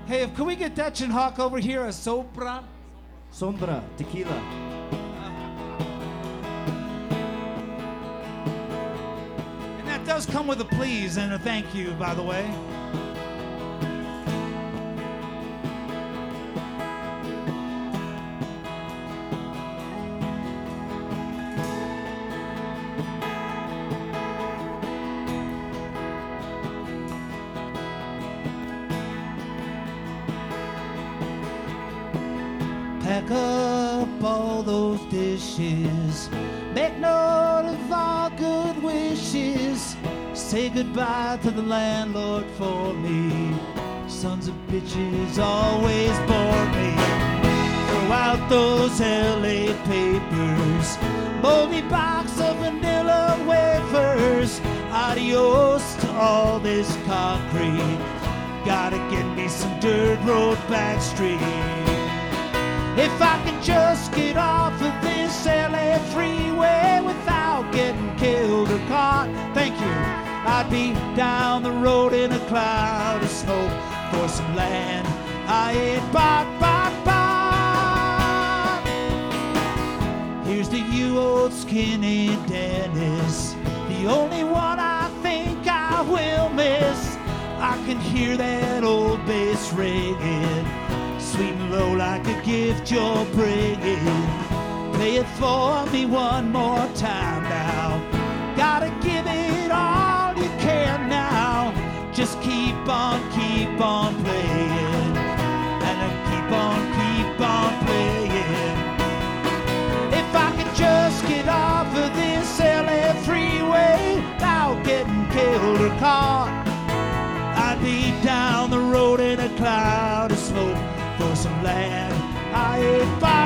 Hey, can we get Dutch and Hawk over here? A Sobra? Sombra, tequila. And that does come with a please and a thank you, by the way. Pack up all those dishes, make note of all good wishes, say goodbye to the landlord for me. Sons of bitches always bore me. Throw out those LA papers, moldy box of vanilla wafers. Adios to all this concrete, gotta get me some dirt road back street. If I could just get off of this LA freeway without getting killed or caught, thank you, I'd be down the road in a cloud of smoke for some land I ain't bought. Here's to you, old skinny Dennis, the only one I think I will miss. I can hear that old bass ringing, sweet and low like a gift you're bringing. Play it for me one more time now. Gotta give it all you can now. Just keep on playing, and then keep on playing. If I could just get off of this LA freeway without getting killed or caught, I'd be down the road in a cloud of smoke for some land I ain't bought.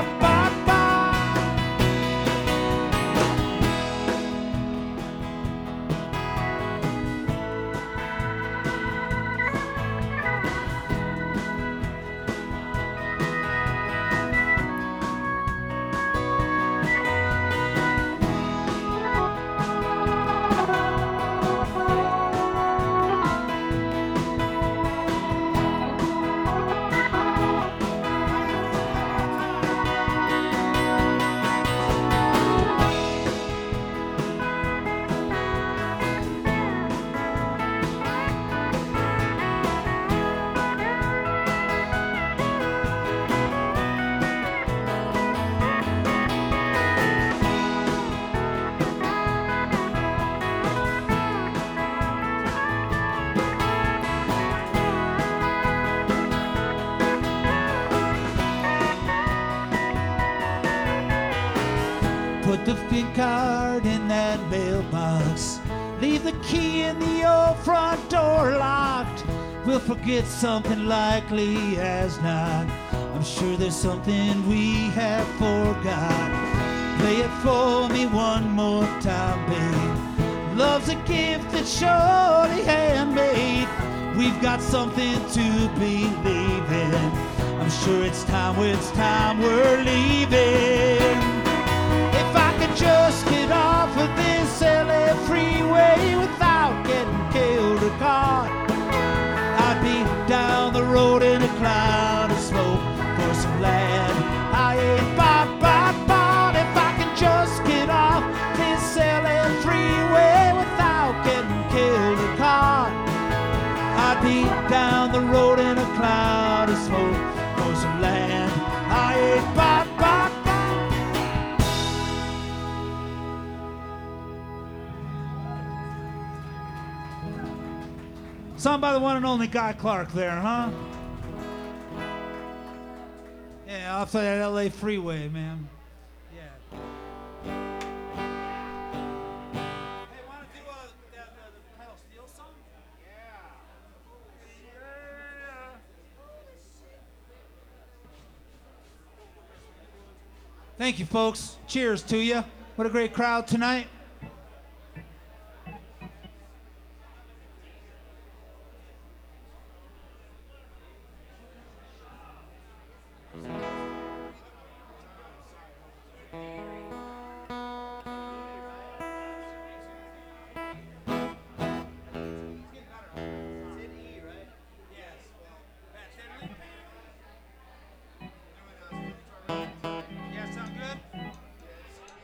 Put the FIN card in that mailbox, leave the key in the old front door locked. We'll forget something likely as not. I'm sure there's something we have forgot. Play it for me one more time, babe. Love's a gift that's surely handmade. We've got something to believe in. I'm sure it's time we're leaving. If I could just get off of this LA freeway without getting killed or caught, I'd be down the road in a cloud of smoke for some land I ain't bought. If I could just get off this LA freeway without getting killed or caught, I'd be down the road in a cloud of smoke for some land I ain't bought. Sung by the one and only Guy Clark there, huh? Yeah, off that LA freeway, man. Yeah. Hey, want to do the pedal steel song? Yeah. Thank you, folks. Cheers to you. What a great crowd tonight.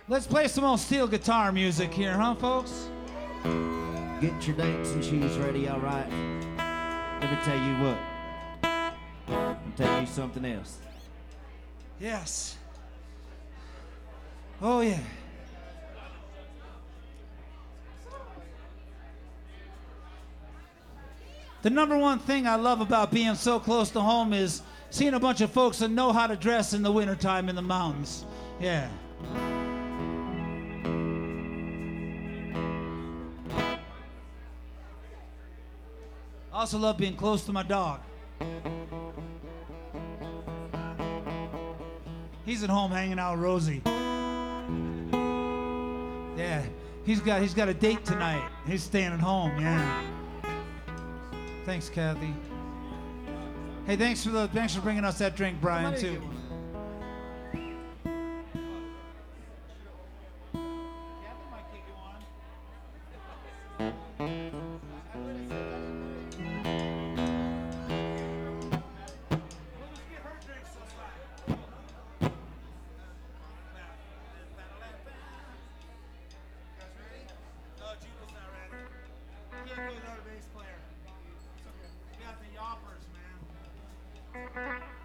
Let's play some old steel guitar music here, huh, folks? Get your dancing shoes ready, all right? Let me tell you what. I'll tell you something else. Yes. Oh, yeah. The number one thing I love about being so close to home is seeing a bunch of folks that know how to dress in the wintertime in the mountains. Yeah. I also love being close to my dog. He's at home hanging out with Rosie. Yeah, he's got a date tonight. He's staying at home, yeah. Thanks, Kathy. Hey, thanks for bringing us that drink, Brian, too. Bass player. We got the yoppers, man.